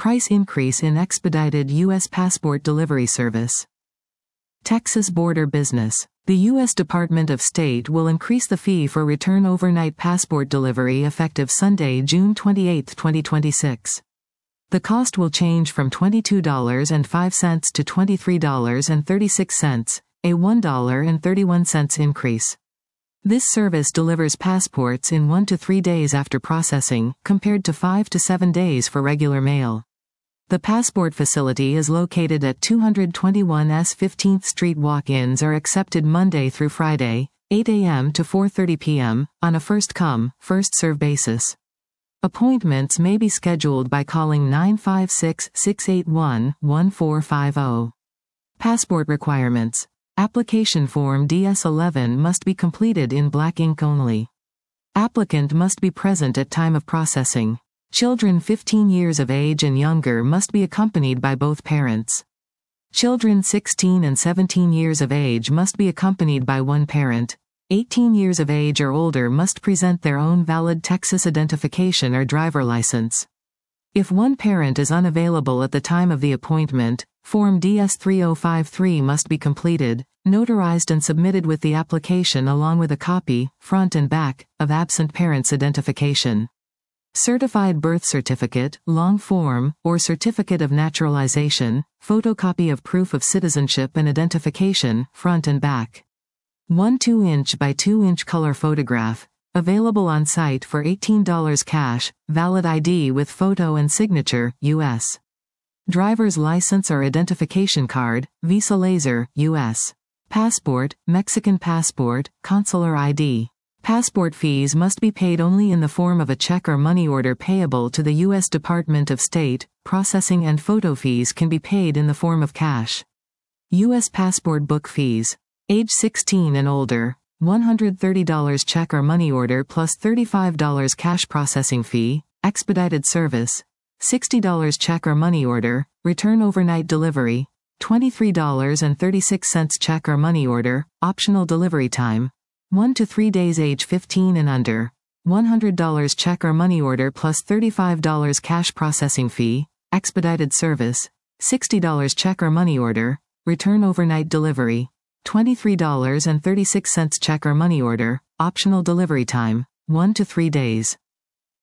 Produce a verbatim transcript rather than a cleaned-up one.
Price increase in expedited U S passport delivery service. Texas border business. The U S Department of State will increase the fee for return overnight passport delivery effective Sunday, June twenty-eighth, twenty twenty-six. The cost will change from twenty-two dollars and five cents to twenty-three dollars and thirty-six cents, a one dollar and thirty-one cents increase. This service delivers passports in one to three days after processing, compared to five to seven days for regular mail. The passport facility is located at two twenty-one East fifteenth Street. Walk-ins are accepted Monday through Friday, eight a m to four thirty p m, on a first-come, first-served basis. Appointments may be scheduled by calling nine five six, six eight one, one four five zero. Passport requirements. Application Form D S eleven must be completed in black ink only. Applicant must be present at time of processing. Children fifteen years of age and younger must be accompanied by both parents. Children sixteen and seventeen years of age must be accompanied by one parent. eighteen years of age or older must present their own valid Texas identification or driver license. If one parent is unavailable at the time of the appointment, Form D S three oh five three must be completed, notarized and submitted with the application along with a copy, front and back, of absent parent's identification. Certified birth certificate, long form, or certificate of naturalization, photocopy of proof of citizenship and identification, front and back. one two inch by two inch color photograph, available on site for eighteen dollars cash, valid I D with photo and signature, U S Driver's license or identification card, Visa Laser, U S Passport, Mexican passport, consular I D. Passport fees must be paid only in the form of a check or money order payable to the U S Department of State. Processing and photo fees can be paid in the form of cash. U S passport book fees. Age sixteen and older, one hundred thirty dollars check or money order plus thirty-five dollars cash processing fee. Expedited service, sixty dollars check or money order. Return overnight delivery, twenty-three dollars and thirty-six cents check or money order. Optional delivery time, one to three days. Age fifteen and under, one hundred dollars check or money order plus thirty-five dollars cash processing fee. Expedited service, sixty dollars check or money order. Return overnight delivery, twenty-three dollars and thirty-six cents check or money order. Optional delivery time, one to three days.